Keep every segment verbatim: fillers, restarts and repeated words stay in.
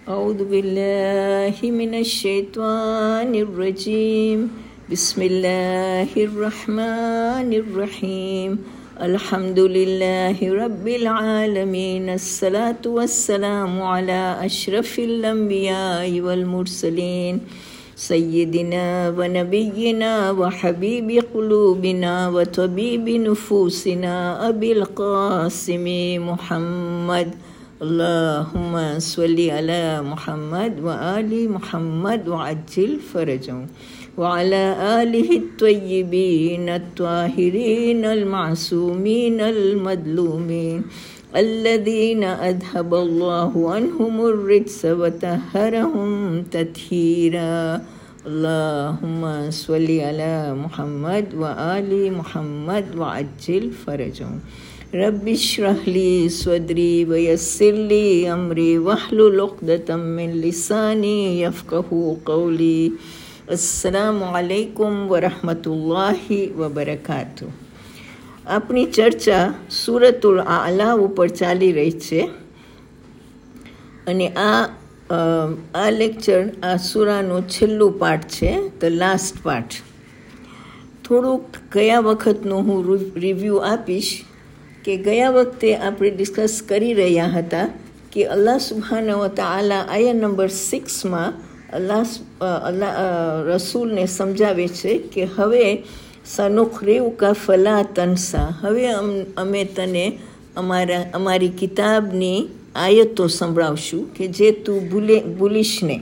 أعوذ بالله من الشيطان الرجيم بسم الله الرحمن الرحيم الحمد لله رب العالمين الصلاة والسلام على أشرف الأنبياء والمرسلين سيدنا ونبينا وحبيب قلوبنا وطبيب نفوسنا أبي القاسم محمد اللهم صل على محمد وآل محمد وعجل فرجهم وعلى آله الطيبين الطاهرين المعصومين المظلومين الذين أذهب الله عنهم الرجس وطهرهم تطهيرا اللهم صل على محمد وآل محمد وعجل فرجهم رب اشرح لي صدري ويسر لي أمري واحلل عقدة من لساني يفقهوا قولي अस्सलामु अलैकुम वरहमतुल्लाहि वबरकातुह। આપણી ચર્ચા સૂરતુલ આલા ઉપર ચાલી રહી છે અને આ આ લેક્ચર આ સૂરાનું છેલ્લું પાર્ટ છે, ધ લાસ્ટ પાર્ટ. થોડુંક ગયા વખતનું હું રિવ્યૂ આપીશ કે ગયા વખતે આપણે ડિસ્કસ કરી રહ્યા હતા કે અલ્લાહ સુબ્હાનહુ વ તઆલા આયા નંબર સિક્સમાં અલ્લાહ અલ્લાહ રસૂલને સમજાવે છે કે હવે સનુખરીઉકા ફલા તનસા, હવે અમે તને અમારા અમારી કિતાબની આયતો સંભળાવશું કે જે તું ભૂલે ભૂલીશ નહીં.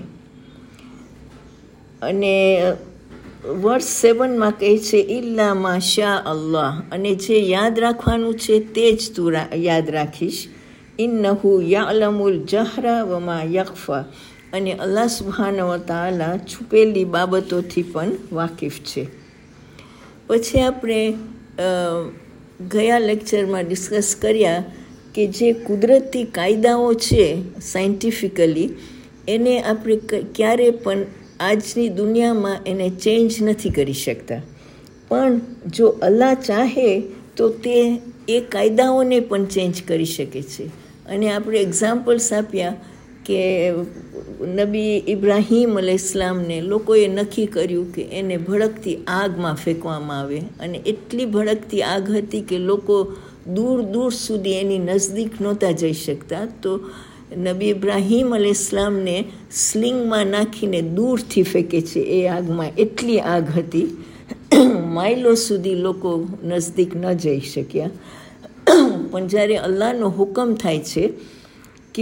અને વર્સ સેવનમાં કહે છે ઇલ્લા માશા અલ્લાહ, અને જે યાદ રાખવાનું છે તે જ તું યાદ રાખીશ. ઇન્નહુ યઅલમુલ જહરા વમા યખ્ફા, અને અલ્લાહ સુબ્હાનહુ વ તઆલા છુપેલી બાબતોથી પણ વાકેફ છે. પછી આપણે ગયા લેક્ચરમાં ડિસ્કસ કર્યા કે જે કુદરતી કાયદાઓ છે સાયન્ટિફિકલી, એને આપણે ક્યારે પણ આજની દુનિયામાં એને ચેન્જ નથી કરી શકતા, પણ જો અલ્લાહ ચાહે તો તે એ કાયદાઓને પણ ચેન્જ કરી શકે છે. અને આપણે એક્ઝામ્પલ્સ આપ્યા કે નબી ઇબ્રાહીમ અલૈહિસ્સલામને લોકોએ નક્કી કર્યું કે એને ભડકતી આગમાં ફેંકવામાં આવે, અને એટલી ભડકતી આગ હતી કે લોકો દૂર દૂર સુધી એની નજદીક નહોતા જઈ શકતા. તો નબી ઇબ્રાહીમ અલૈહિસ્સલામને સ્લિંગમાં નાખીને દૂરથી ફેંકે છે એ આગમાં, એટલી આગ હતી, માઇલો સુધી લોકો નજદીક ન જઈ શક્યા. પણ જ્યારે અલ્લાહનો હુકમ થાય છે કે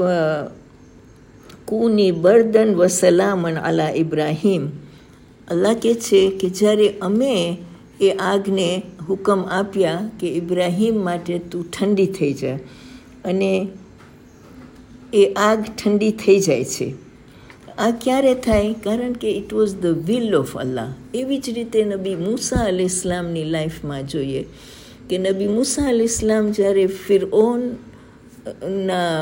કુની બર્દન વ સલામન અલા ઇબ્રાહીમ, અલ્લાહ કહે છે કે જ્યારે અમે એ આગને હુકમ આપ્યા કે ઇબ્રાહીમ માટે તું ઠંડી થઈ જા, અને એ આગ ઠંડી થઈ જાય છે. આ ક્યારે થાય? કારણ કે it was the will of Allah. એવી જ રીતે નબી મૂસા અલૈહિસ્સલામની લાઈફમાં જોઈએ કે નબી મૂસા અલૈહિસ્સલામ જ્યારે ફિરઓનના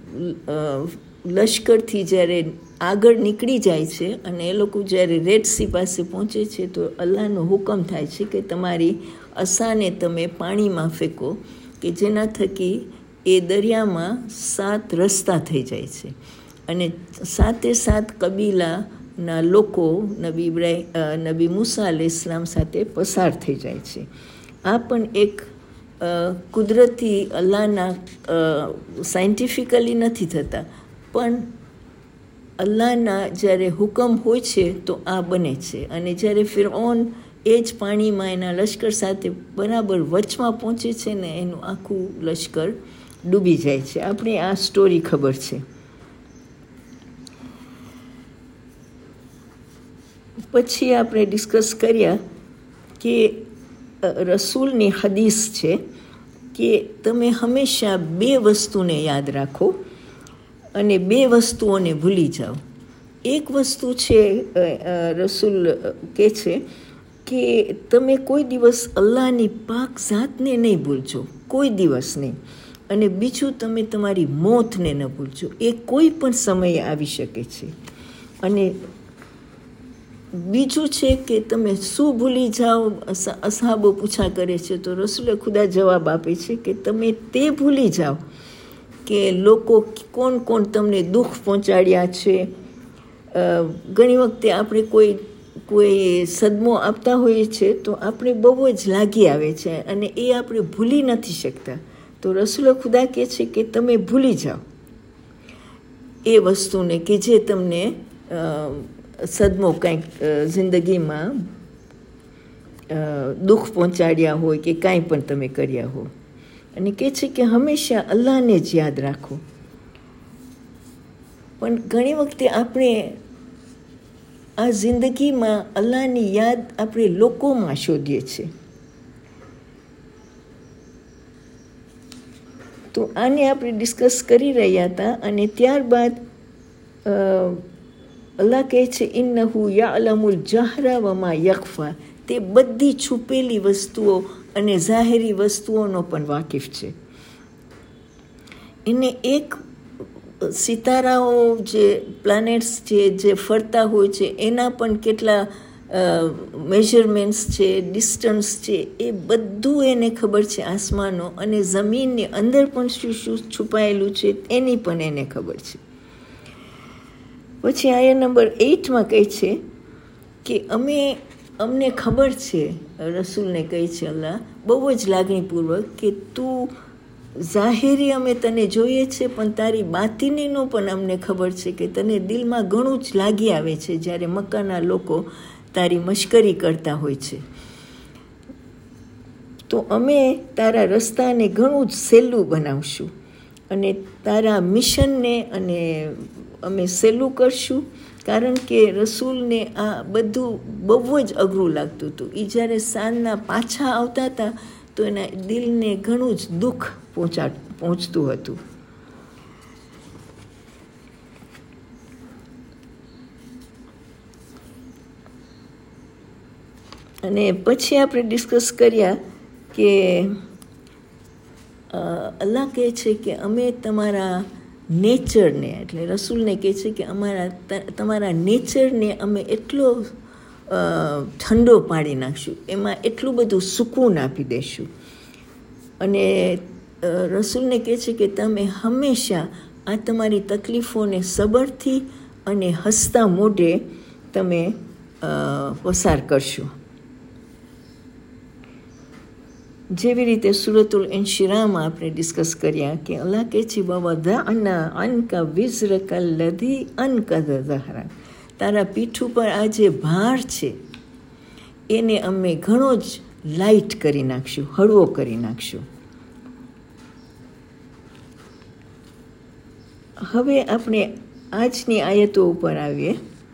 લશ્કરથી જ્યારે આગળ નીકળી જાય છે અને એ લોકો જ્યારે રેડ સી પાસે પહોંચે છે, તો અલ્લાહનો હુકમ થાય છે કે તમારી અસાને તમે પાણીમાં ફેંકો, કે જેના થકી એ દરિયામાં સાત રસ્તા થઈ જાય છે અને સાતે સાત કબીલાના લોકો નબી ઇબ્રાહીમ નબી મૂસા અલૈહિસ્સલામ સાથે પસાર થઈ જાય છે. આ પણ એક કુદરતી અલ્લાહના સાયન્ટિફિકલી નથી થતા, પણ અલ્લાહના જ્યારે હુકમ હોય છે તો આ બને છે. અને જ્યારે ફિરઓન એ જ પાણીમાં એના લશ્કર સાથે બરાબર વચમાં પહોંચે છે ને એનું આખું લશ્કર ડૂબી જાય છે. આપણે આ સ્ટોરી ખબર છે. પછી આપણે ડિસ્કસ કર્યા કે રસૂલની હદીસ છે કે તમે હંમેશા બે વસ્તુને યાદ રાખો અને બે વસ્તુઓને ભૂલી જાઓ. એક વસ્તુ છે, રસૂલ કહે છે કે તમે કોઈ દિવસ અલ્લાહની પાક ઝાતને નહીં ભૂલજો, કોઈ દિવસ નહીં. અને બીજું, તમે તમારી મોતને ન ભૂલજો, એ કોઈ પણ સમયે આવી શકે છે. અને બીજું છે કે તમે શું ભૂલી જાઓ? અસહાબો પૂછા કરે છે, તો રસૂલે ખુદા જવાબ આપે છે કે તમે તે ભૂલી જાઓ કે લોકો કોણ કોણ તમને દુઃખ પહોંચાડ્યા છે. ઘણી વખતે આપણે કોઈ કોઈ સદમો આપતા હોઈએ છીએ તો આપણે બહુ જ લાગી આવે છે અને એ આપણે ભૂલી નથી શકતા. તો રસૂલ ખુદા કહે છે કે તમે ભૂલી જાઓ એ વસ્તુને કે જે તમને સદમો કંઈક જિંદગીમાં દુઃખ પહોંચાડ્યા હોય કે કાંઈ પણ તમે કર્યા હો. અને કહે છે કે હંમેશા અલ્લાહને જ યાદ રાખો. પણ ઘણી વખતે આપણે આ જિંદગીમાં અલ્લાહની યાદ આપણે લોકોમાં શોધીએ છીએ. તો આને આપણે ડિસ્કસ કરી રહ્યા હતા અને ત્યારબાદ અલ્લાહ કહે છે ઇન્નહુ યઅલમુલ જહરા વમા યખફા. તે બધી છુપેલી વસ્તુઓ અને જાહેરી વસ્તુઓનો પણ વાકેફ છે. એને એક સિતારાઓ જે પ્લાનેટ્સ છે જે ફરતા હોય છે એના પણ કેટલા મેઝરમેન્ટ્સ છે, ડિસ્ટન્સ છે, એ બધું એને ખબર છે આસમાનો. અને જમીનની અંદર પણ શું શું છુપાયેલું છે એની પણ એને ખબર છે. પછી આયા નંબર એઇટમાં કહે છે કે અમે અમને ખબર છે, રસૂલને કહે છે અલ્લાહ બહુ જ લાગણીપૂર્વક, કે તું જાહેરી અમે તને જોઈએ છે પણ તારી બાતિનીનું પણ અમને ખબર છે કે તને દિલમાં ઘણું જ લાગી આવે છે જ્યારે મક્કાના લોકો તારી મશ્કરી કરતા હોય છે. તો અમે તારા રસ્તાને ઘણું જ સહેલું બનાવશું અને તારા મિશનને અને અમે સહેલું કરશું. કારણ કે રસૂલને આ બધું બહુ જ અઘરું લાગતું હતું. એ જ્યારે સાંજના પાછા આવતા હતા તો એના દિલને ઘણું જ દુઃખ પહોંચા પહોંચતું હતું. અને પછી આપણે ડિસ્કસ કર્યા કે અલ્લાહ કહે છે કે અમે તમારા નેચરને, એટલે રસૂલને કહે છે કે અમારા તમારા નેચરને અમે એટલો ઠંડો પાડી નાખશું, એમાં એટલું બધું સુકૂન આપી દઈશું. અને રસૂલને કહે છે કે તમે હંમેશા આ તમારી તકલીફોને સબરથી અને હસતા મોઢે તમે પસાર કરશો. જેવી રીતે સૂરતુલ ઇન્શિરામાં આપણે ડિસ્કસ કર્યા કે અલ્લાહ કહે છે વવદઅના અનકા વિઝરકા અલ્લઝી અનકઝ ઝહરા. તારા પીઠ ઉપર આ જે ભાર છે એને અમે ઘણો જ લાઇટ કરી નાખશું, હળવો કરી નાખશું. હવે આપણે આજની આયતો ઉપર આવીએ.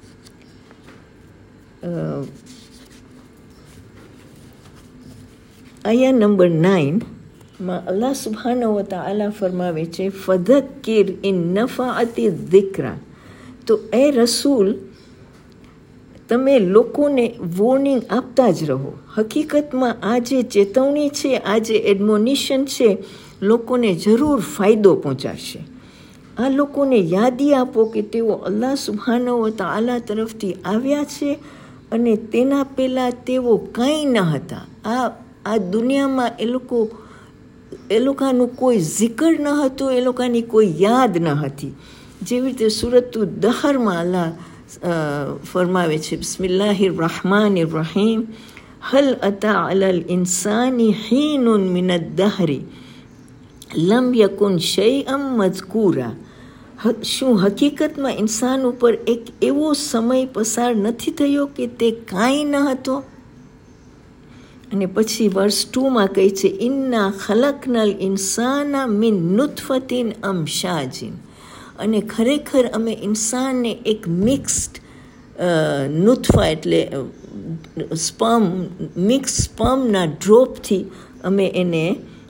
આયા નંબર નાઇનમાં અલ્લાહ સુબ્હાનહુ વ તઆલા ફરમાવે છે ફધક્કિર ઇન નફઅતિ ધિક્રા. તો એ રસૂલ તમે લોકોને વોર્નિંગ આપતા જ રહો. હકીકતમાં આ જે ચેતવણી છે, આ જે એડમોનિશન છે, લોકોને જરૂર ફાયદો પહોંચાડશે. આ લોકોને યાદી આપો કે તેઓ અલ્લાહ સુબ્હાનહુ વ તઆલા તરફથી આવ્યા છે અને તેના પહેલાં તેઓ કંઈ ન હતા. આ આ દુનિયામાં એ લોકો એ લોકોનું કોઈ zikr ન હતું, એ લોકોની કોઈ યાદ ન હતી. જેવી રીતે સૂરતુ દહરમાં અલ્લાહ ફરમાવે છે બિસ્મિલ્લાહિર રહમાનિર રહીમ હલ અતા અલલ ઇન્સાની હીનુન મિનદ દહરી લમ યકુન શૈઅમ મઝકૂરા. શું હકીકતમાં ઇન્સાન ઉપર એક એવો સમય પસાર નથી થયો કે તે કાંઈ ન હતો? અને પછી વર્સ ટુમાં કહે છે ઇન્ના ખલકનલ ઇન્સાના મિન નુતફતિન અમશાજિન. અને ખરેખર અમે ઇન્સાનને એક મિક્સ્ડ નુતફા એટલે સ્પર્મ મિક્સ સ્પર્મના ડ્રોપથી અમે એને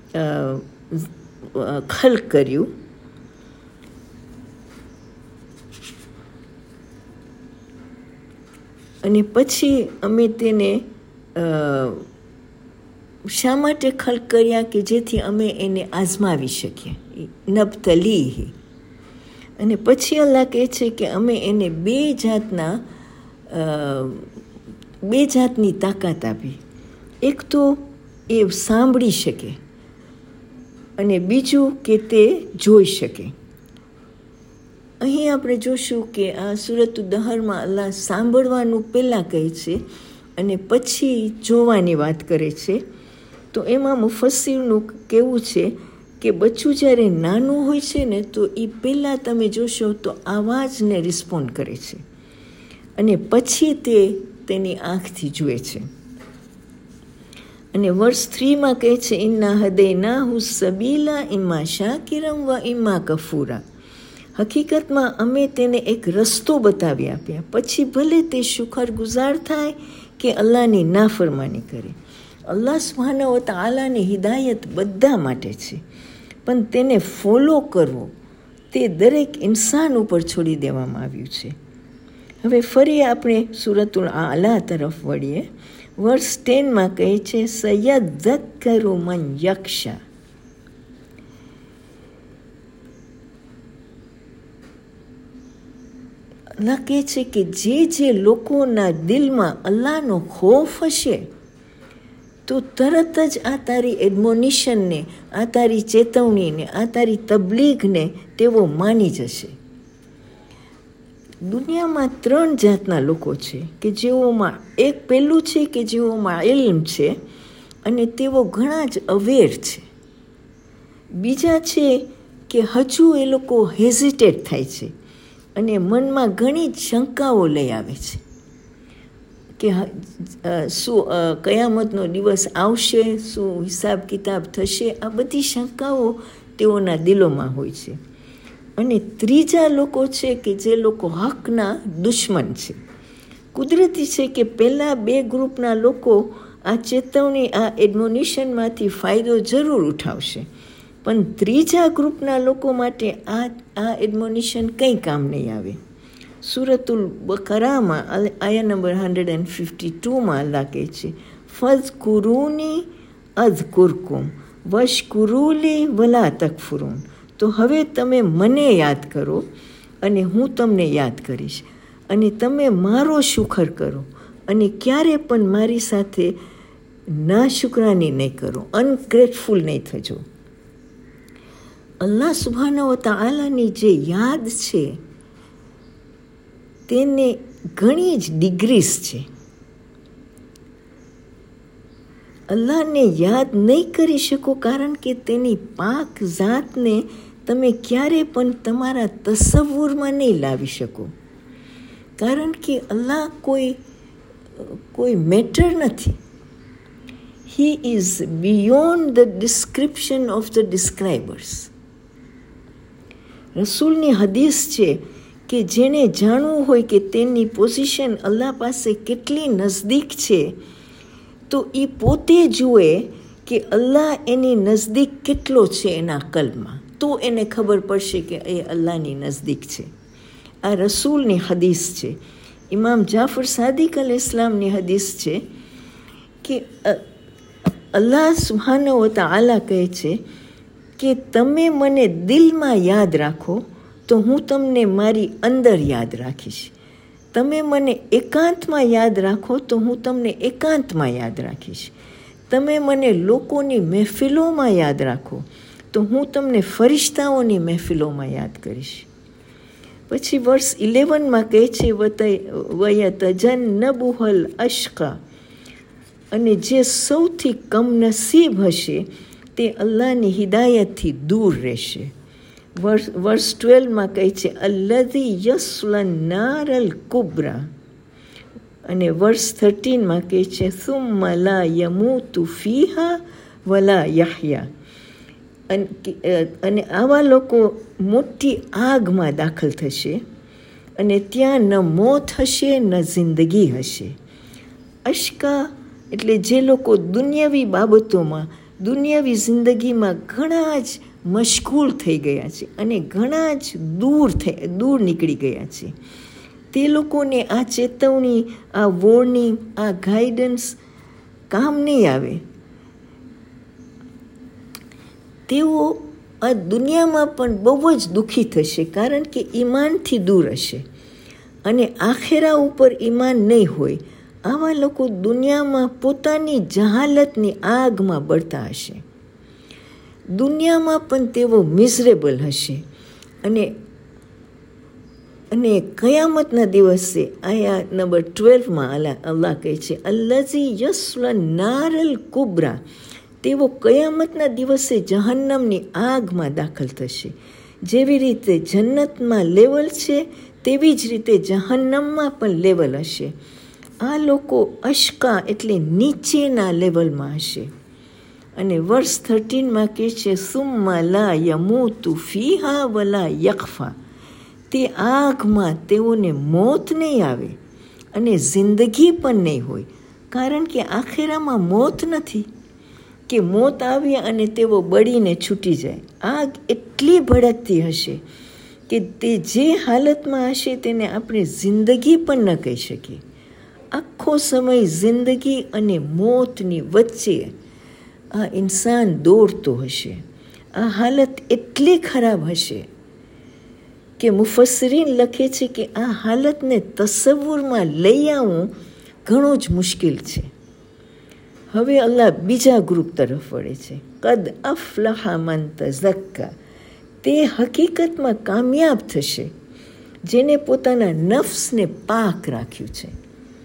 ખલ્ક કર્યું. અને પછી અમે તેને શા માટે ખલ્ક કર્યા કે જેથી અમે એને આઝમાવી શકીએ, નબતલીહી. અને પછી અલ્લાહ કહે છે કે અમે એને બે જાતના બે જાતની તાકાત આપી. એક તો એ સાંભળી શકે, અને બીજું કે તે જોઈ શકે. અહીં આપણે જોશું કે આ સૂરત દહરમાં અલ્લાહ સાંભળવાનું પહેલાં કહે છે અને પછી જોવાની વાત કરે છે. તો એમાં મુફસ્સીરનું કહેવું છે કે બચ્ચું જ્યારે નાનું હોય છે ને તો એ પહેલાં તમે જોશો તો આવાજને રિસ્પોન્ડ કરે છે અને પછી તે તેની આંખથી જુએ છે. અને વર્ષ થ્રીમાં કહે છે ઇન્ના હદૈનાહુ સબીલા ઇમ્મા શાકિરમ વ ઇમ્મા કફૂરા. હકીકતમાં અમે તેને એક રસ્તો બતાવી આપ્યા, પછી ભલે તે શુકર ગુજાર થાય કે અલ્લાહની નાફરમાની કરે. અલ્લાહ સુબ્હાનહુ વ તઆલાની હિદાયત બધા માટે છે, પણ તેને ફોલો કરવો તે દરેક ઇન્સાન ઉપર છોડી દેવામાં આવ્યું છે. હવે ફરી આપણે સૂરતુલ આલા તરફ વળીએ. વર્ષ ટેનમાં કહે છે સયદ્દકરુ મન યક્ષા. અલ્લાહ કહે છે કે જે જે લોકોના દિલમાં અલ્લાહનો ખૌફ હશે તો તરત જ આ તારી એડમોનિશનને, આ તારી ચેતવણીને, આ તારી તબલીગને તેઓ માની જશે. દુનિયામાં ત્રણ જાતના લોકો છે કે જેઓમાં એક પહેલું છે કે જેઓમાં ઇલ્મ છે અને તેઓ ઘણા જ અવેર છે. બીજા છે કે હજુ એ લોકો હેઝિટેટ થાય છે અને મનમાં ઘણી જ શંકાઓ લઈ આવે છે કે શું કયામતનો દિવસ આવશે, શું હિસાબ કિતાબ થશે. આ બધી શંકાઓ તેઓના દિલોમાં હોય છે. અને ત્રીજા લોકો છે કે જે લોકો હકના દુશ્મન છે. કુદરતી છે કે પહેલાં બે ગ્રુપના લોકો આ ચેતવણી, આ એડમોનિશનમાંથી ફાયદો જરૂર ઉઠાવશે, પણ ત્રીજા ગ્રુપના લોકો માટે આ આ એડમોનિશન કંઈ કામ નહીં આવે. સૂરતુલ બકરામાં આયા નંબર હંડ્રેડ એન્ડ ફિફ્ટી ટુમાં અલ્લાહ કહે છે ફઝકુરૂની અઝકુરકુમ વશકુરૂલી વલા તકફુરૂન. તો હવે તમે મને યાદ કરો અને હું તમને યાદ કરીશ, અને તમે મારો શુકર કરો અને ક્યારે પણ મારી સાથે ના શુકરાની નહીં કરો, અનગ્રેટફુલ નહીં થજો. અલ્લાહ સુબ્હાનહુ વ તઆલાની જે યાદ છે તેને ઘણી જ ડિગ્રીઝ છે. અલ્લાહને યાદ નહીં કરી શકો કારણ કે તેની પાક ઝાતને તમે ક્યારે પણ તમારા તસવ્વુરમાં નહીં લાવી શકો, કારણ કે અલ્લાહ કોઈ કોઈ મેટર નથી. He is beyond the description of the describers. રસૂલની હદીસ છે કે જેણે જાણવું હોય કે તેની પોઝિશન અલ્લાહ પાસે કેટલી નજદીક છે તો એ પોતે જુએ કે અલ્લાહ એની નજદીક કેટલો છે એના કલ્બમાં, તો એને ખબર પડશે કે એ અલ્લાહની નજદીક છે. આ રસૂલની હદીસ છે. ઇમામ જાફર સાદિક અલ ઇસ્લામની હદીસ છે કે અલ્લાહ સુબ્હાનહુ વ તઆલા કહે છે કે તમે મને દિલમાં યાદ રાખો તો હું તમને મારી અંદર યાદ રાખીશ. તમે મને એકાંતમાં યાદ રાખો તો હું તમને એકાંતમાં યાદ રાખીશ. તમે મને લોકોની મહેફિલોમાં યાદ રાખો તો હું તમને ફરિશ્તાઓની મહેફિલોમાં યાદ કરીશ. પછી વર્ષ ઇલેવનમાં કહે છે વયતજન્નબુહલ અશ્કા, અને જે સૌથી કમનસીબ હશે તે અલ્લાહની હિદાયતથી દૂર રહેશે. વર્ષ વર્ષ ટ્વેલ્વમાં કહે છે અલ્લઝી યસ્લા નાર અલ કુબ્રા, અને વર્ષ થર્ટીનમાં કહે છે સુમ્મા લા યમૂતુ ફીહા વલા યહયા. અને આવા લોકો મોટી આગમાં દાખલ થશે અને ત્યાં ન મોત હશે ન જિંદગી હશે. અશ્કા એટલે જે લોકો દુનિયાવી બાબતોમાં, દુનિયાવી જિંદગીમાં ઘણા જ મશગુલ થઈ ગયા છે અને ઘણા જ દૂર થઈ દૂર નીકળી ગયા છે, તે લોકોને આ ચેતવણી, આ વોર્નિંગ, આ ગાઈડન્સ કામ નહીં આવે. તેઓ આ દુનિયામાં પણ બહુ જ દુઃખી થશે કારણ કે ઈમાનથી દૂર હશે અને આખેરા ઉપર ઈમાન નહીં હોય. આવા લોકો દુનિયામાં પોતાની જહાલતની આગમાં બળતા હશે. દુનિયામાં પણ તેઓ મિઝરેબલ હશે. અને અને કયામતના દિવસે આયા નંબર ટ્વેલ્વમાં અલ્લાહ અલ્લાહ કહે છે, અલ્લાઝી યસ્લા નારલ કુબરા, તેઓ કયામતના દિવસે જહન્નમની આગમાં દાખલ થશે. જેવી રીતે જન્નતમાં લેવલ છે તેવી જ રીતે જહન્નમમાં પણ લેવલ હશે. આ લોકો અશકા એટલે નીચેના લેવલમાં હશે. અને વર્ષ થર્ટીનમાં કહે છે, સુમ્મા લા યમૂતુ ફીહા વલા યખફા, તે આગમાં તેઓને મોત નહીં આવે અને જિંદગી પણ નહીં હોય. કારણ કે આખેરામાં મોત નથી કે મોત આવે અને તેઓ બળીને છૂટી જાય. આગ એટલી ભડકતી હશે કે તે જે હાલતમાં હશે તેને આપણે જિંદગી પણ ન કહી શકીએ. આખો સમય જિંદગી અને મોતની વચ્ચે આ ઇન્સાન દોડતો હશે. આ હાલત એટલી ખરાબ હશે કે મુફસ્સરીન લખે છે કે આ હાલતને તસવ્વુરમાં લઈ આવવું ઘણું જ મુશ્કેલ છે. હવે અલ્લાહ બીજા ગ્રુપ તરફ વળે છે. કદ અફલહા મન તઝક્કા, તે હકીકતમાં કામયાબ થશે જેને પોતાના નફ્સને પાક રાખ્યું છે.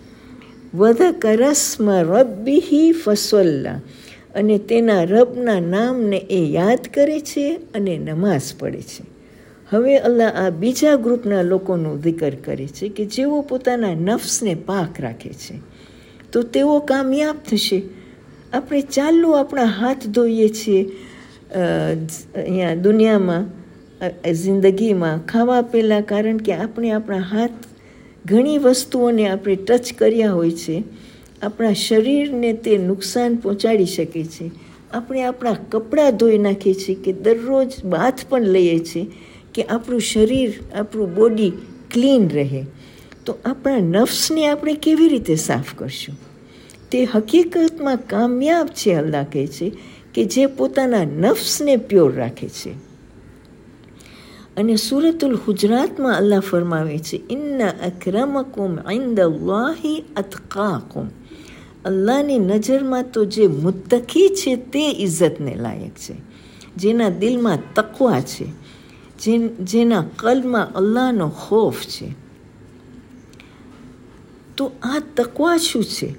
વધકરા સ્મ રબ્બિહી ફસલ્લા, અને તેના રબના નામને એ યાદ કરે છે અને નમાઝ પડે છે. હવે અલ્લાહ આ બીજા ગ્રુપના લોકોનું zikr કરે છે કે જેઓ પોતાના નફ્સને પાક રાખે છે તો તેઓ કામયાબ થશે. આપણે ચાલુ આપણા હાથ ધોઈએ છીએ અહીંયા દુનિયામાં, જિંદગીમાં ખાવા પહેલાં, કારણ કે આપણે આપણા હાથ ઘણી વસ્તુઓને આપણે ટચ કર્યા હોય છે. આપણા શરીરને તે નુકસાન પહોંચાડી શકે છે. આપણે આપણા કપડાં ધોઈ નાખીએ છીએ કે દરરોજ બાથ પણ લઈએ છીએ કે આપણું શરીર, આપણું બોડી ક્લીન રહે. તો આપણા નફ્સને આપણે કેવી રીતે સાફ કરશું? તે હકીકતમાં કામયાબ છે, અલ્લાહ કહે છે, કે જે પોતાના નફ્સને પ્યોર રાખે છે. અને સૂરતુલ હુજરાતમાં અલ્લાહ ફરમાવે છે, ઇન્ના અક્રમકુમ ઇન્દલ્લાહી અતકાકુમ, અલ્લાહની નજરમાં તો જે મુત્તકી છે તે ઇજ્જતને લાયક છે, જેના દિલમાં તકવા છે, જેના કલ્બમાં અલ્લાહનો ખૌફ છે. તો આ તકવા શું છે?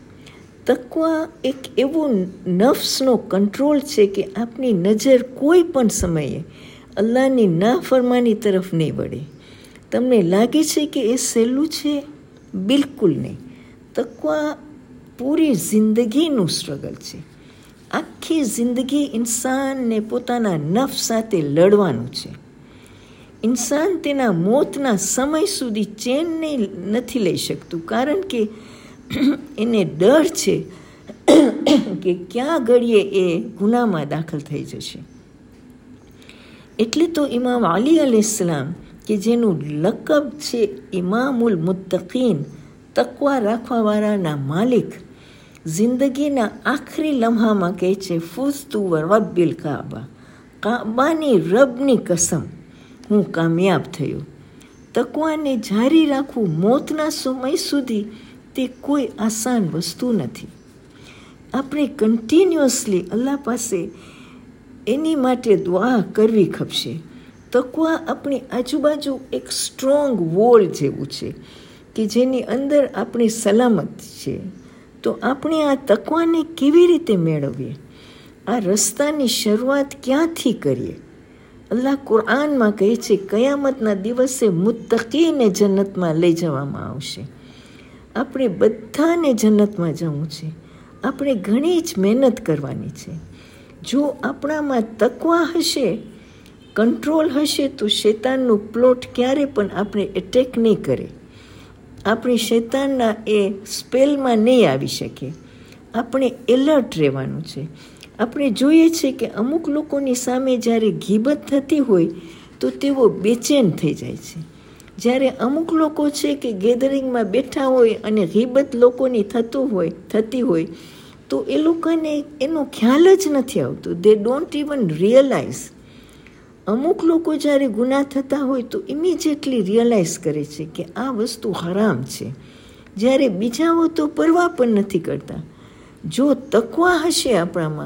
તકવા એક એવો નફ્સનો કંટ્રોલ છે કે આપની નજર કોઈ પણ સમયે અલ્લાહની નાફરમાની તરફ નહીં વળે. તમને લાગે છે કે એ સહેલું છે? બિલકુલ નહીં. તકવા પૂરી જિંદગીનું સ્ટ્રગલ છે. આખી જિંદગી ઇન્સાનને પોતાના નફ્સ સાથે લડવાનું છે. ઇન્સાન તેના મોતના સમય સુધી ચેન નહીં નથી લઈ શકતું, કારણ કે એને ડર છે કે ક્યાં ઘડીએ એ ગુનામાં દાખલ થઈ જશે. એટલે તો ઇમામ અલી અલૈહિસ્સલામ, કે જેનું લકબ છે ઇમામુલ મુત્તકીન, તકવા રાખવાવાળાના માલિક, જિંદગીના આખરી લમ્હામાં કહે છે, ફુઝતુ વ રબ્બિલ કાબા, કાબાની રબની કસમ, હું કામયાબ થયો. તકવાને જારી રાખવું મોતના સમય સુધી તે કોઈ આસાન વસ્તુ નથી. આપણે કન્ટિન્યુઅસલી અલ્લાહ પાસે એની માટે દુઆ કરવી ખપશે. તકવા આપણી આજુબાજુ એક સ્ટ્રોંગ વોલ જેવું છે કે જેની અંદર આપણે સલામત છે. તો આપણે આ તકવાને કેવી રીતે મેળવીએ? આ રસ્તાની શરૂઆત ક્યાંથી કરીએ? અલ્લાહ કુરઆનમાં કહે છે, કયામતના દિવસે મુત્તકીને જન્નતમાં લઈ જવામાં આવશે. આપણે બધાને જન્નતમાં જવું છે. આપણે ઘણી જ મહેનત કરવાની છે. જો આપણામાં તકવા હશે, કંટ્રોલ હશે, તો શૈતાનનું પ્લોટ ક્યારે પણ આપણે એટેક નહીં કરે. આપણે શૈતાનના એ સ્પેલમાં નહીં આવી શકીએ. આપણે એલર્ટ રહેવાનું છે. આપણે જોઈએ છીએ કે અમુક લોકોની સામે જ્યારે ગીબત થતી હોય તો તેઓ બેચેન થઈ જાય છે. જ્યારે અમુક લોકો છે કે ગેધરિંગમાં બેઠા હોય અને ગીબત લોકોની થતું હોય થતી હોય તો એ લોકોને એનો ખ્યાલ જ નથી આવતો. They don't even realise. અમુક લોકો જ્યારે ગુનાહ થતા હોય તો ઇમિજિએટલી રિયલાઇઝ કરે છે કે આ વસ્તુ હરામ છે, જ્યારે બીજાઓ તો પરવા પણ નથી કરતા. જો તકવા હશે આપણામાં,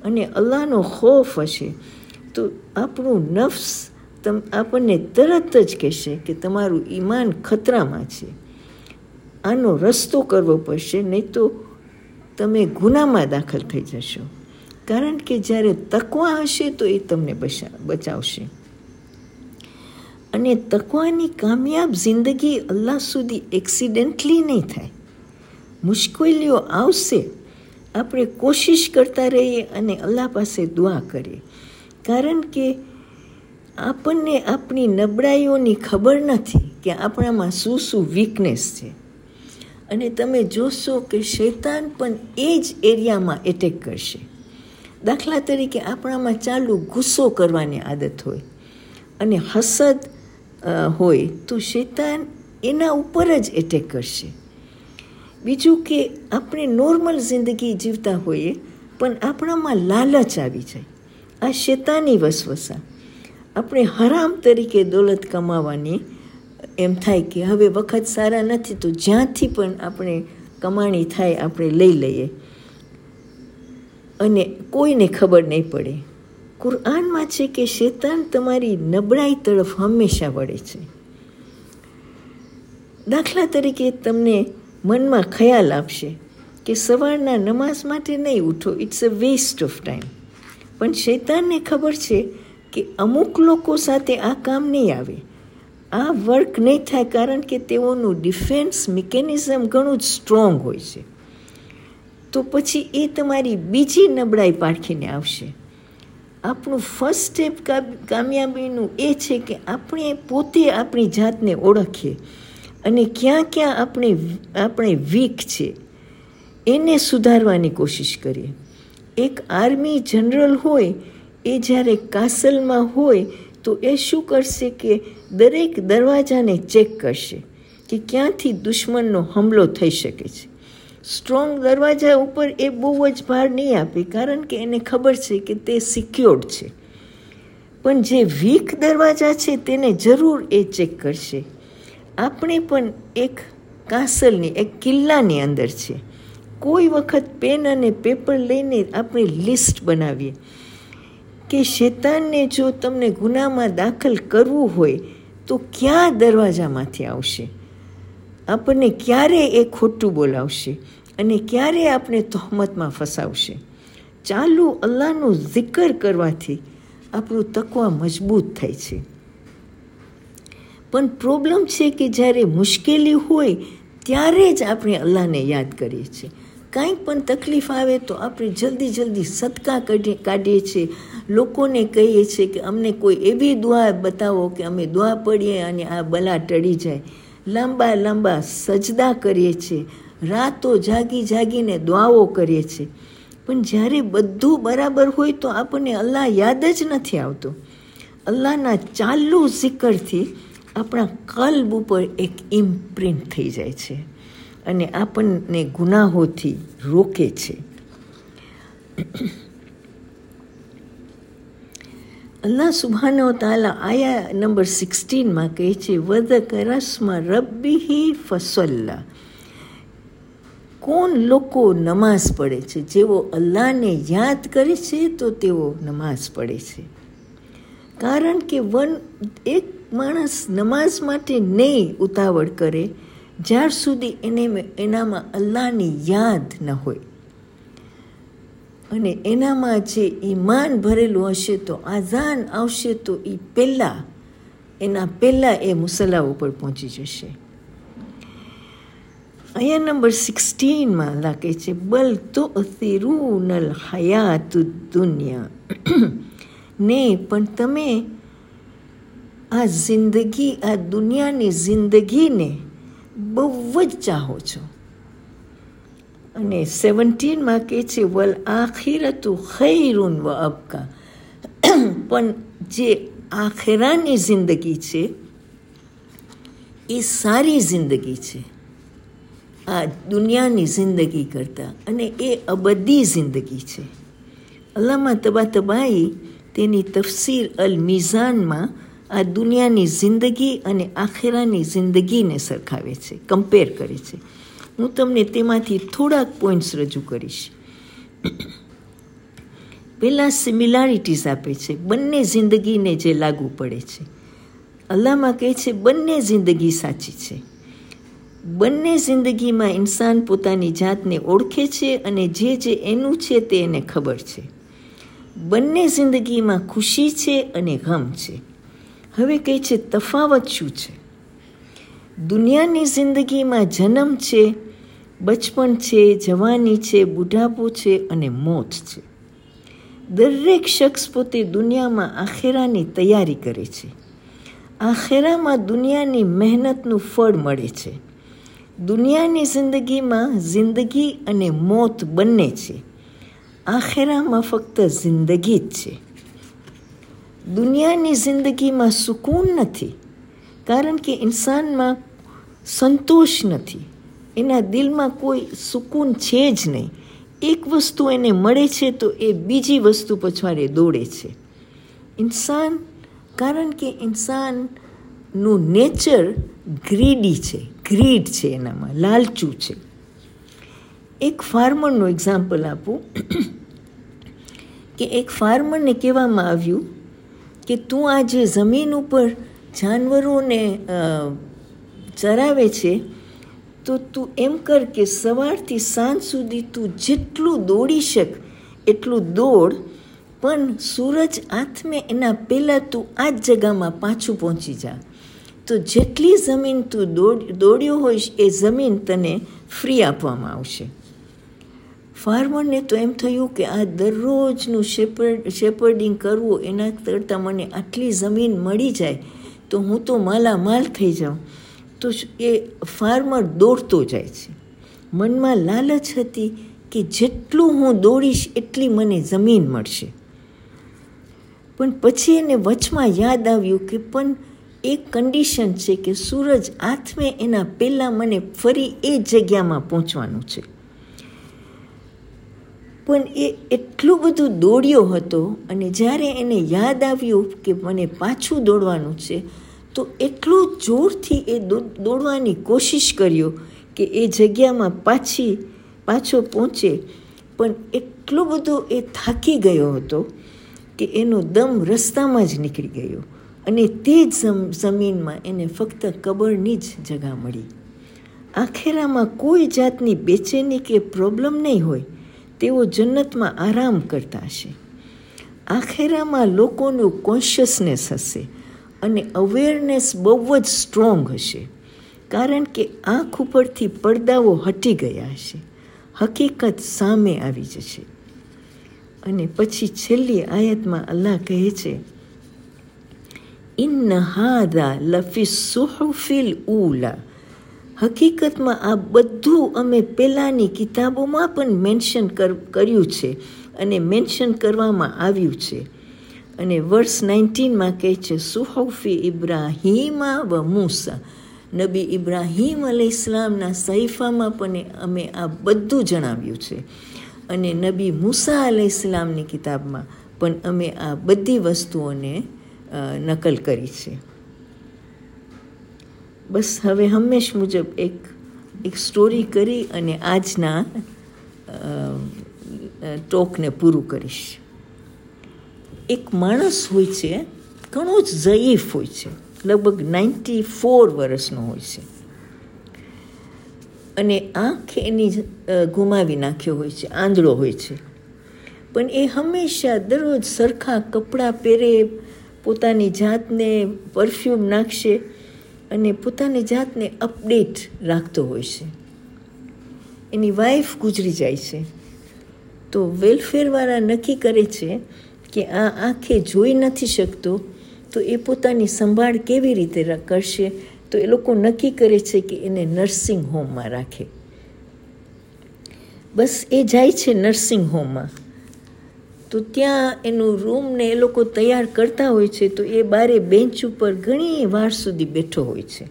અને અલ્લાહનો ખૌફ હશે તો આપણું નફ્સ તમ આપણને તરત જ કહેશે કે તમારું ઈમાન ખતરામાં છે, આનો રસ્તો કરવો પડશે, નહીં તો તમે ગુનામાં દાખલ થઈ જશો. કારણ કે જ્યારે તકવા હશે તો એ તમને બચાવશે. અને તકવાની કામયાબ જિંદગી અલ્લાહ સુધી એક્સિડન્ટલી નહીં થાય. મુશ્કેલીઓ આવશે, આપણે કોશિશ કરતા રહીએ અને અલ્લાહ પાસે દુઆ કરીએ. કારણ કે આપણને આપણી નબળાઈઓની ખબર નથી કે આપણામાં શું શું વીકનેસ છે. અને તમે જોશો કે શૈતાન પણ એ જ એરિયામાં એટેક કરશે. દાખલા તરીકે આપણામાં ચાલુ ગુસ્સો કરવાની આદત હોય અને હસદ હોય તો શૈતાન એના ઉપર જ એટેક કરશે. બીજું કે આપણે નોર્મલ જિંદગી જીવતા હોઈએ પણ આપણામાં લાલચ આવી જાય, આ શૈતાની વસવસા. આપણે હરામ તરીકે દોલત કમાવાની એમ થાય કે હવે વખત સારા નથી તો જ્યાંથી પણ આપણે કમાણી થાય આપણે લઈ લઈએ અને કોઈને ખબર નહીં પડે. કુરઆનમાં છે કે શૈતાન તમારી નબળાઈ તરફ હંમેશા વળે છે. દાખલા તરીકે તમને મનમાં ખ્યાલ આપશે કે સવારના નમાઝ માટે નહીં ઉઠો, it's a waste of time. પણ શૈતાનને ખબર છે કે અમુક લોકો સાથે આ કામ નહીં આવે, આ વર્ક નહીં થાય, કારણ કે તેઓનું ડિફેન્સ મિકેનિઝમ ઘણું જ સ્ટ્રોંગ હોય છે. તો પછી એ તમારી બીજી નબળાઈ પારખીને આવશે. આપણું ફર્સ્ટ સ્ટેપ કામયાબીનું એ છે કે આપણે પોતે આપણી જાતને ઓળખીએ અને ક્યાં ક્યાં આપણે આપણે વીક છે એને સુધારવાની કોશિશ કરીએ. એક આર્મી જનરલ હોય એ જ્યારે કાસલમાં હોય તો એ શું કરશે કે દરેક દરવાજાને ચેક કરશે કે ક્યાંથી દુશ્મનનો હુમલો થઈ શકે છે. સ્ટ્રોંગ દરવાજા ઉપર એ બહુ જ ભાર નહીં આપે, કારણ કે એને ખબર છે કે તે સિક્યોર્ડ છે. પણ જે વીક દરવાજા છે તેને જરૂર એ ચેક કરશે. આપણે પણ એક કાસલની, એક કિલ્લાની અંદર છે. કોઈ વખત પેન અને પેપર લઈને આપણે લિસ્ટ બનાવીએ કે શૈતાનને જો તમને ગુનામાં દાખલ કરવું હોય તો ક્યાં દરવાજામાંથી આવશે, આપણને ક્યારે એ ખોટું બોલાવશે અને ક્યારે આપણે તહોમતમાં ફસાવશે. ચાલુ અલ્લાહનું zikr કરવાથી આપણું તકવા મજબૂત થાય છે. પણ પ્રોબ્લેમ છે કે જ્યારે મુશ્કેલી હોય ત્યારે જ આપણે અલ્લાહને યાદ કરીએ છીએ. કાંઈક પણ તકલીફ આવે તો આપણે જલ્દી જલ્દી સદકા કાઢી કાઢીએ છીએ, લોકોને કહીએ છીએ કે અમને કોઈ એવી દુઆ બતાવો કે અમે દુઆ પડીએ અને આ બલા ટળી જાય. લાંબા લાંબા સજદા કરીએ છીએ, રાતો જાગી જાગીને દુઆઓ કરીએ છીએ. પણ જ્યારે બધું બરાબર હોય તો આપણને અલ્લાહ યાદ જ નથી આવતો. અલ્લાહના ચાલુ zikરથી આપણા કલ્બ ઉપર એક ઇમ્પ્રિન્ટ થઈ જાય છે અને આપણને ગુનાહોથી રોકે છે. અલ્લાહ સુબ્હાનહુ તઆલા આયા નંબર સિક્સટીનમાં કહે છે વઝકર રસ્મા રબ્બિહી ફસલ્લા. કોણ લોકો નમાઝ પડે છે? જેઓ અલ્લાહને યાદ કરે છે તો તેઓ નમાઝ પડે છે. કારણ કે વન એક માણસ નમાઝ માટે નહીં ઉતાવળ કરે જ્યાર સુધી એને એનામાં અલ્લાહની યાદ ન હોય અને એનામાં જે ઈમાન ભરેલું હશે તો આઝાન આવશે તો એ પહેલાં એના પહેલાં એ મુસલ્લા ઉપર પહોંચી જશે. અહીંયા નંબર સિક્સટીનમાં અલ્લાહ કહે છે બલ તુઅથિરૂનલ હયાતુદ દુનિયા. ને પણ તમે આ જિંદગી, આ દુનિયાની જિંદગીને બહુ જ ચાહો છો. અને સેવન્ટીનમાં કહે છે વલ આખિરતુ ખૈરુન વ અબકા. પણ જે આખિરાની જિંદગી છે એ સારી જિંદગી છે આ દુનિયાની જિંદગી કરતાં, અને એ અબદી જિંદગી છે. અલ્લામા તબાતબાઈ તેની તફસીર અલ મિઝાનમાં આ દુનિયાની જિંદગી અને આખિરાની જિંદગીને સરખાવે છે, કમ્પેર કરે છે. હું તમને તેમાંથી થોડાક પોઈન્ટ્સ રજૂ કરીશ. પહેલાં સિમિલારિટીઝ આપે છે, બંને જિંદગીને જે લાગુ પડે છે. અલ્લાહમાં કહે છે બંને જિંદગી સાચી છે. બંને જિંદગીમાં ઇન્સાન પોતાની જાતને ઓળખે છે અને જે જે એનું છે તે એને ખબર છે. બંને જિંદગીમાં ખુશી છે અને ગમ છે. હવે કહે છે તફાવત શું છે? દુનિયાની જિંદગીમાં જન્મ છે, બચપણ છે, જવાની છે, બુઢાપો છે અને મોત છે. દરેક શખ્સ પોતે દુનિયામાં આખેરાની તૈયારી કરે છે. આખેરામાં દુનિયાની મહેનતનું ફળ મળે છે. દુનિયાની જિંદગીમાં જિંદગી અને મોત બંને છે. આખેરામાં ફક્ત જિંદગી જ છે. દુનિયાની જિંદગીમાં સુકૂન નથી, કારણ કે ઇન્સાનમાં સંતોષ નથી. એના દિલમાં કોઈ સુકૂન છે જ નહીં. એક વસ્તુ એને મળે છે તો એ બીજી વસ્તુ પછવાડે દોડે છે. ઇન્સાન, કારણ કે ઇન્સાનનું નેચર ગ્રીડી છે, ગ્રીડ છે, એનામાં લાલચું છે. એક ફાર્મરનું એક્ઝામ્પલ આપું કે એક ફાર્મરને કહેવામાં આવ્યું કે તું આ જે જમીન ઉપર જાનવરોને ચરાવે છે તો તું એમ કર કે સવારથી સાંજ સુધી તું જેટલું દોડી શક એટલું દોડ, પણ સૂરજ આથમે એના પહેલાં તું આ જ જગામાં પાછું પહોંચી જા. તો જેટલી જમીન તું દોડ દોડ્યો હોઈશ એ જમીન તને ફ્રી આપવામાં આવશે. ફાર્મરને તો એમ થયું કે આ દરરોજનું શેપર્ડ શેપર્ડિંગ કરવું એના કરતાં મને આટલી જમીન મળી જાય તો હું તો માલામાલ થઈ જાઉં. તો એ ફાર્મર દોડતો જાય છે. મનમાં લાલચ હતી કે જેટલું હું દોડીશ એટલી મને જમીન મળશે. પણ પછી એને વચમાં યાદ આવ્યું કે પણ એક કન્ડિશન છે કે સૂરજ આથમે એના પહેલાં મને ફરી એ જગ્યામાં પહોંચવાનું છે. પણ એ એટલું બધું દોડ્યો હતો અને જ્યારે એને યાદ આવ્યું કે મને પાછું દોડવાનું છે તો એટલું જોરથી એ દોડવાની કોશિશ કર્યો કે એ જગ્યામાં પાછી પાછો પહોંચે, પણ એટલો બધો એ થાકી ગયો હતો કે એનો દમ રસ્તામાં જ નીકળી ગયો અને તે જ જમીનમાં એને ફક્ત કબરની જ જગા મળી. આખેરામાં કોઈ જાતની બેચેની કે પ્રોબ્લેમ નહીં હોય. તેઓ જન્નતમાં આરામ કરતા હશે. આખેરામાં લોકોનું કોન્શિયસનેસ હશે અને અવેરનેસ બહુ જ સ્ટ્રોંગ હશે, કારણ કે આંખ ઉપરથી પડદાઓ હટી ગયા હશે. હકીકત સામે આવી જશે. અને પછી છેલ્લી આયતમાં અલ્લાહ કહે છે, ઇન્ન હાદા લફી સુહુફિલ ઉલા. હકીકતમાં આ બધું અમે પહેલાંની કિતાબોમાં પણ મેન્શન કર્યું છે અને મેન્શન કરવામાં આવ્યું છે. અને વર્સ નાઇન્ટીનમાં કહે છે, સુહુફી ઇબ્રાહીમા વ મૂસા. નબી ઇબ્રાહીમ અલૈહિસ્સલામના સહીફામાં પણ અમે આ બધું જણાવ્યું છે અને નબી મૂસા અલૈહિસ્સલામની કિતાબમાં પણ અમે આ બધી વસ્તુઓને નકલ કરી છે. બસ હવે હંમેશ મુજબ એક એક સ્ટોરી કરી અને આજના ટોકને પૂરું કરીશ. એક માણસ હોય છે, ઘણો જ ઝયીફ હોય છે, લગભગ નાઇન્ટી ફોર વર્ષનો હોય છે અને આંખ એની ગુમાવી નાખ્યો હોય છે, આંધળો હોય છે. પણ એ હંમેશા દરરોજ સરખા કપડાં પહેરે, પોતાની જાતને પરફ્યુમ નાખશે અને પોતાની જાતને અપડેટ રાખતો હોય છે. એની વાઈફ ગુજરી જાય છે તો વેલફેરવાળા નક્કી કરે છે કે આ આંખે જોઈ નથી શકતો તો એ પોતાની સંભાળ કેવી રીતે કરશે. તો એ લોકો નક્કી કરે છે કે એને નર્સિંગ હોમમાં રાખે. બસ એ જાય છે નર્સિંગ હોમમાં. તો ત્યાં એનું રૂમને એ લોકો તૈયાર કરતા હોય છે તો એ બારે બેન્ચ ઉપર ઘણી વાર સુધી બેઠો હોય છે.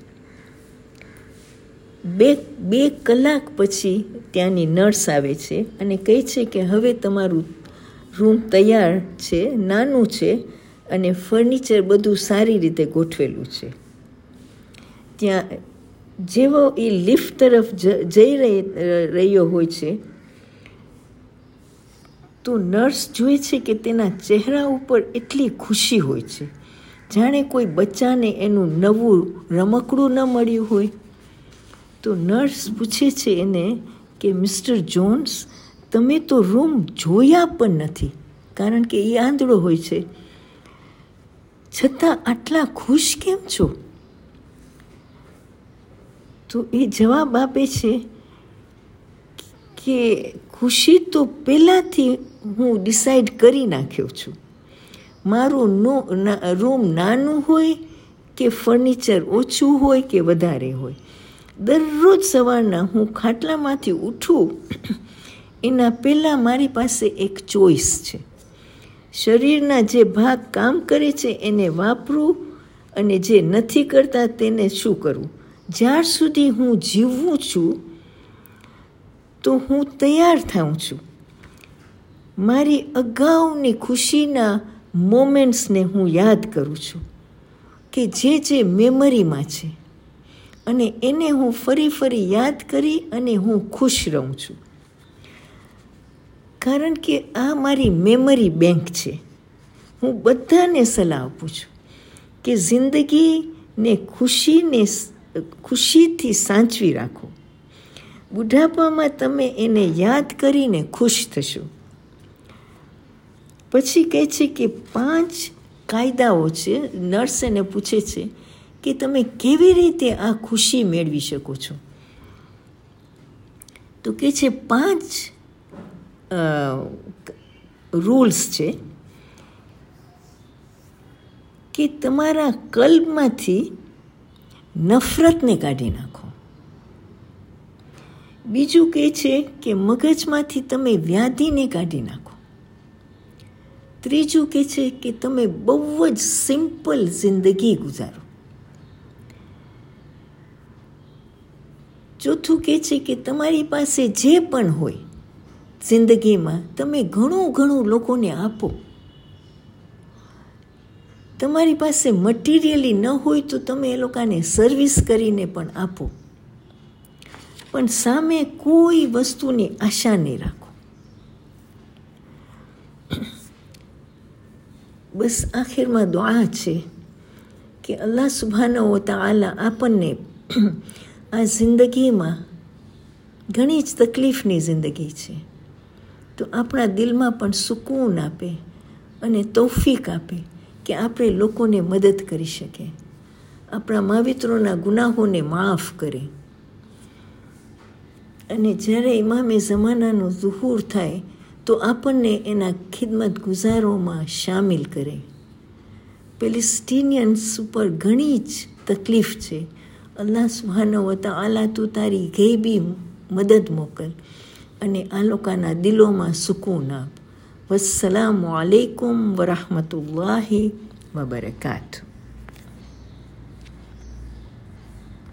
બે બે કલાક પછી ત્યાંની નર્સ આવે છે અને કહે છે કે હવે તમારું રૂમ તૈયાર છે, નાનું છે અને ફર્નિચર બધું સારી રીતે ગોઠવેલું છે. ત્યાં જેવો એ લિફ્ટ તરફ જઈ રહ્યો હોય છે તો નર્સ જુએ છે કે તેના ચહેરા ઉપર એટલી ખુશી હોય છે, જાણે કોઈ બચ્ચાને એનું નવું રમકડું ન મળ્યું હોય. તો નર્સ પૂછે છે એને કે મિસ્ટર જોન્સ, તમે તો રૂમ જોયા પણ નથી, કારણ કે એ આંધળો હોય છે, છતાં આટલા ખુશ કેમ છો? તો એ જવાબ આપે છે કે ખુશી તો પહેલાંથી હું ડિસાઈડ કરી નાખ્યો છું. મારું નો રૂમ નાનું હોય કે ફર્નિચર ઓછું હોય કે વધારે હોય, દરરોજ સવારના હું ખાટલામાંથી ઉઠું એના પહેલાં મારી પાસે એક ચોઈસ છે. શરીરના જે ભાગ કામ કરે છે એને વાપરું અને જે નથી કરતા તેને શું કરવું. જ્યાર સુધી હું જીવવું છું તો હું તૈયાર થાઉં છું. મારી અગાઉની ખુશીના મોમેન્ટ્સને હું યાદ કરું છું કે જે જે મેમરીમાં છે, અને એને હું ફરી ફરી યાદ કરી અને હું ખુશ રહું છું. કારણ કે આ મારી મેમરી બેંક છે. હું બધાને સલાહ આપું છું કે જિંદગીને ખુશીને ખુશીથી સાચવી રાખો. બુઢાપામાં તમે એને યાદ કરીને ખુશ થશો. પછી કહે છે કે પાંચ કાયદાઓ છે. નર્સ એને પૂછે છે કે તમે કેવી રીતે આ ખુશી મેળવી શકો છો? તો કહે છે પાંચ રૂલ્સ છે કે તમારા કલ્બમાંથી નફરતને કાઢી નાખો. બીજું કહે છે કે મગજમાંથી તમે વ્યાધિને કાઢી નાખો. ત્રીજું કહે છે કે તમે બહુ જ સિમ્પલ જિંદગી ગુજારો. ચોથું કહે છે કે તમારી પાસે જે પણ હોય જિંદગીમાં તમે ઘણું ઘણું લોકોને આપો. તમારી પાસે મટીરિયલી ન હોય તો તમે એ લોકોને સર્વિસ કરીને પણ આપો, પણ સામે કોઈ વસ્તુની આશા નહીં રાખો. બસ આખિરમાં દુઆ છે કે અલ્લાહ સુબ્હાનહુ વ તઆલા આપણને આ જિંદગીમાં ઘણી જ તકલીફની જિંદગી છે, તો આપણા દિલમાં પણ સુકૂન આપે અને તૌફીક આપે કે આપણે લોકોને મદદ કરી શકીએ, આપણા માવિત્રોના ગુનાહોને માફ કરે. અને જ્યારે ઇમામે ઝમાનાનો ઝુહૂર થાય તો આપણને એના ખિદમત ગુજારોમાં શામિલ કરે. પેલેસ્ટિનિયન્સ ઉપર ઘણી જ તકલીફ છે. અલ્લાહ સુબ્હાનહુ વ તઆલા તું તારી ગૈબી મદદ મોકલ અને આ લોકોના દિલોમાં સુકૂન આપ. વસ્સલામુ અલૈકુમ વરહમતુલ્લાહિ વબરકાતુહુ.